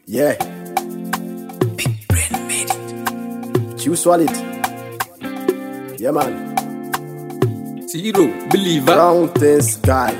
Yeah. Big brain made it. You swallow it. Yeah, man. Zero believer. Mountain sky.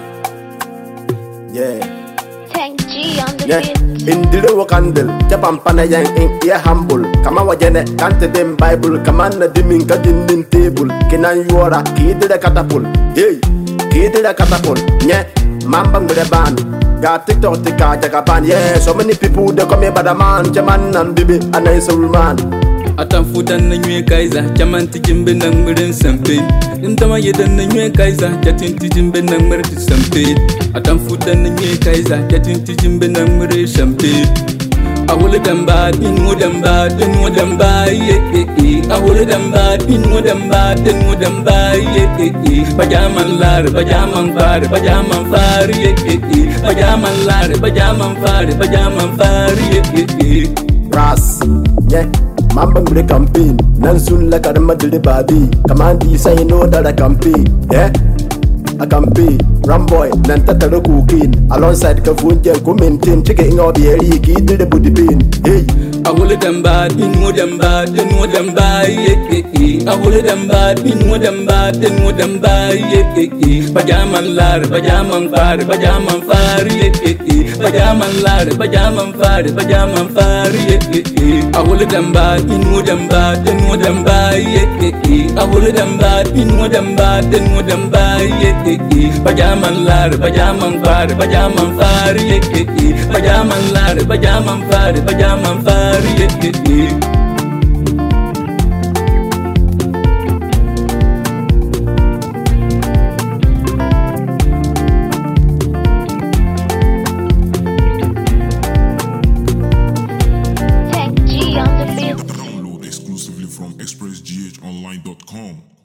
Yeah. Tank G on the Yeah. beat. Indire wo candle. Japan pana yang in yeah humble. Kama wajene kante dem Bible. Kama na dimin ka dindin table. Kinan yuora kidire catapult. Hey. Kidire catapult. Yeah. Mambang with a band. Got TikTok, tika, Jagaban, yeah. So many people they call me bad man, Jaman and baby, and I so man. Atan fudan na nywe kaiza, chaman tijimbe nang mirin sampe. Intama yedan na nywe kaiza, jatin tijimbe nang mirin sampe. Atan fudan na nywe kaiza, jatin tijimbe nang mirin sampe. Ahule damba, inwo damba, denwo damba, yeah. Ahule damba, inwo damba, denwo damba, yeah. Bajaman lar, bajaman far, yeah. Bajaman lar, bajaman far, yeah. Ras, yeah. Mambang with the campaign, nan soon like a madrid body. Command you say you know that I can pay, yeah. I can pay. Ramboy, nan tatalo cooking. Alongside Kafunja, go maintain, checking out the area, key to the booty pain. Hey. Ahule damba, inwo damba, denwo damba, yeah. Ahule damba, inwo damba, denwo damba, yeah. Bajaman lar, bajaman far, yeah. Bajaman lar, bajaman far, yeah. Ahule damba, inwo damba, denwo damba, yeah. Ahule damba, inwo damba, denwo damba, yeah. Bajaman lar, bajaman far, yeah. Bajaman lar, bajaman far, yeah. Tank G on the beat. Download exclusively from expressghonline.com.